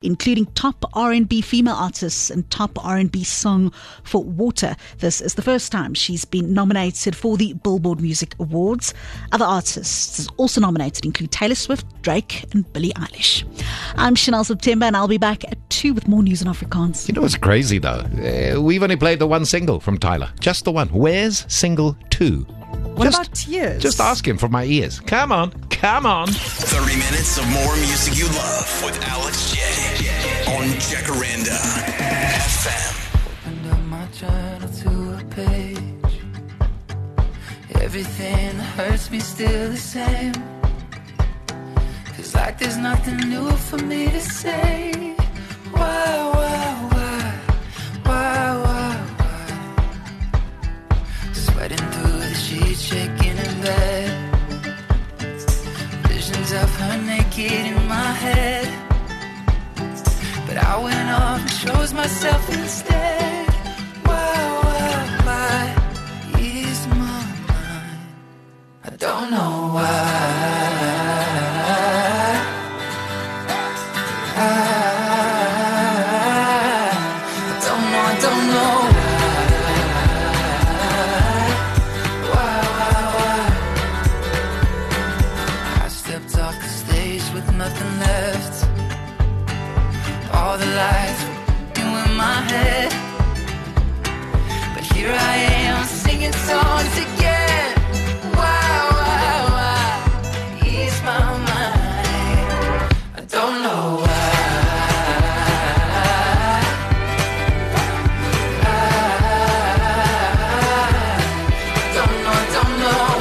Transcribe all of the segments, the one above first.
including top R&B female artists and top R&B song for Water. This is the first time she's been nominated for the Billboard Music Awards. Other artists also nominated include Taylor Swift, Drake and Billie Eilish. I'm Chanel September and I'll be back at 2 with more news in Afrikaans. You know what's crazy though? We've only played the one single from Tyler. Just the one. Where's single 2? What about Tears? Just ask him from my ears. Come on. 30 minutes of more music you love with Alex J on Jacaranda FM. Opened up my journal to a page. Everything that hurts me still the same. Feels like there's nothing new for me to say. Why? Sweating through the sheets, shaking in bed. Visions of her naked in my head. But I went off and chose myself instead. Why ease my mind? I don't know why. I don't know. Nothing left. All the lights in my head. But here I am singing songs again. Why ease my mind? I don't know why. I don't know.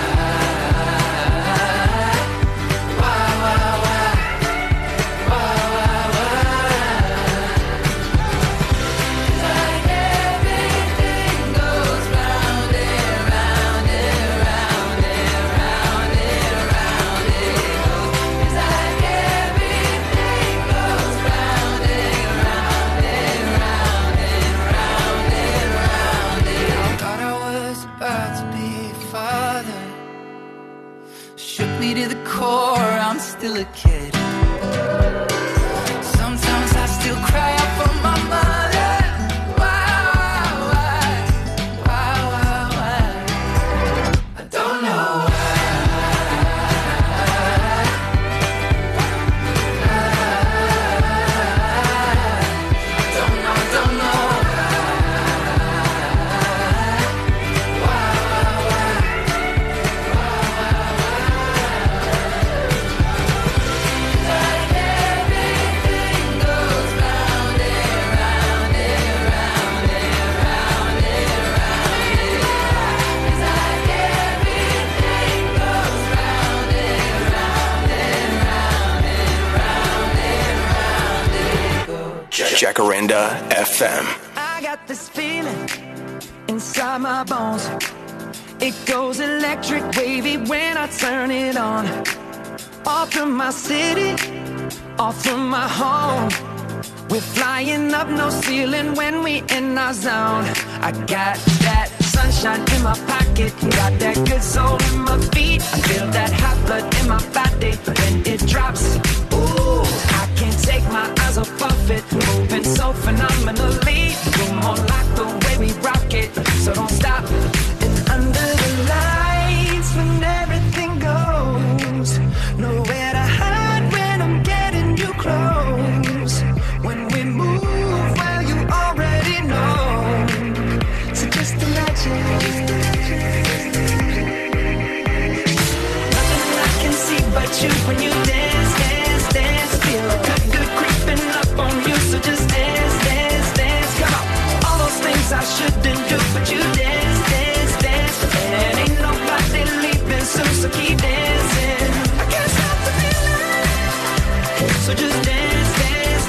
I'm still a kid. Sometimes I still cry out for my mother. Why? I don't know don't know. Jacaranda FM. I got this feeling inside my bones. It goes electric wavy when I turn it on. Off from my city, off from my home. We're flying up, no ceiling when we in our zone. I got that sunshine in my pocket, got that good soul in my feet. I feel that hot blood in my body when it drops. Ooh, I can't take my